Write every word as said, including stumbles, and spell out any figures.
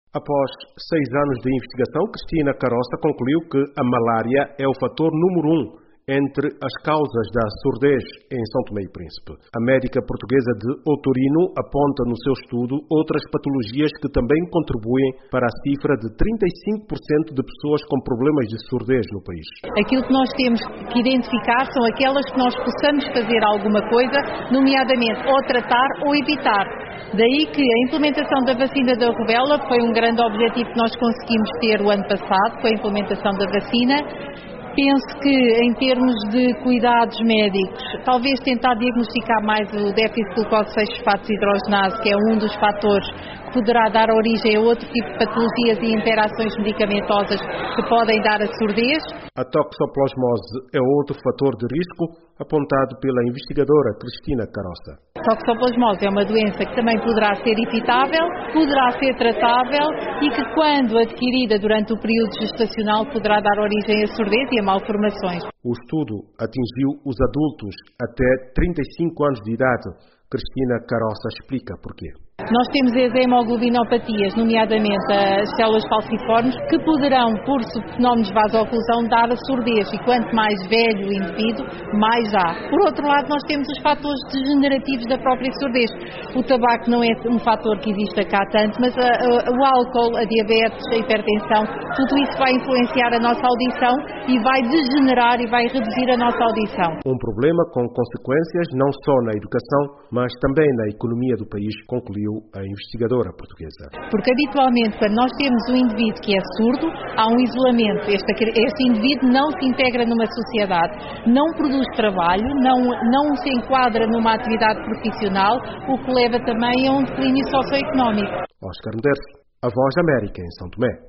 Após seis anos de investigação, Cristina Caroça concluiu que a malária é o fator número um entre as causas da surdez em São Tomé e Príncipe. A médica portuguesa de Otorino aponta no seu estudo outras patologias que também contribuem para a cifra de trinta e cinco por cento de pessoas com problemas de surdez no país. Aquilo que nós temos que identificar são aquelas que nós possamos fazer alguma coisa, nomeadamente ou tratar ou evitar. Daí que a implementação da vacina da rubéola foi um grande objetivo que nós conseguimos ter o ano passado, com a implementação da vacina. Penso que, em termos de cuidados médicos, talvez tentar diagnosticar mais o déficit de glucose seis fosfato hidrogenase, que é um dos fatores que poderá dar origem a outro tipo de patologias e interações medicamentosas que podem dar a surdez. A toxoplasmose é outro fator de risco apontado pela investigadora Cristina Caroça. A toxoplasmose é uma doença que também poderá ser evitável, poderá ser tratável e que, quando adquirida durante o período gestacional, poderá dar origem a surdez e a malformações. O estudo atingiu os adultos até trinta e cinco anos de idade. Cristina Caroça explica porquê. Nós temos as hemoglobinopatias, nomeadamente as células falciformes, que poderão, por fenómenos de vasoclusão, dar a surdez. E quanto mais velho o indivíduo, mais há. Por outro lado, nós temos os fatores degenerativos da própria surdez. O tabaco não é um fator que exista cá tanto, mas a, a, o álcool, a diabetes, a hipertensão, tudo isso vai influenciar a nossa audição e vai degenerar e vai reduzir a nossa audição. Um problema com consequências não só na educação, mas também na economia do país, concluiu a investigadora portuguesa. Porque habitualmente, quando nós temos um indivíduo que é surdo, há um isolamento. Este, este indivíduo não se integra numa sociedade, não produz trabalho, não, não se enquadra numa atividade profissional, o que leva também a um declínio socioeconómico. Oscar Medeiros, a Voz da América em São Tomé.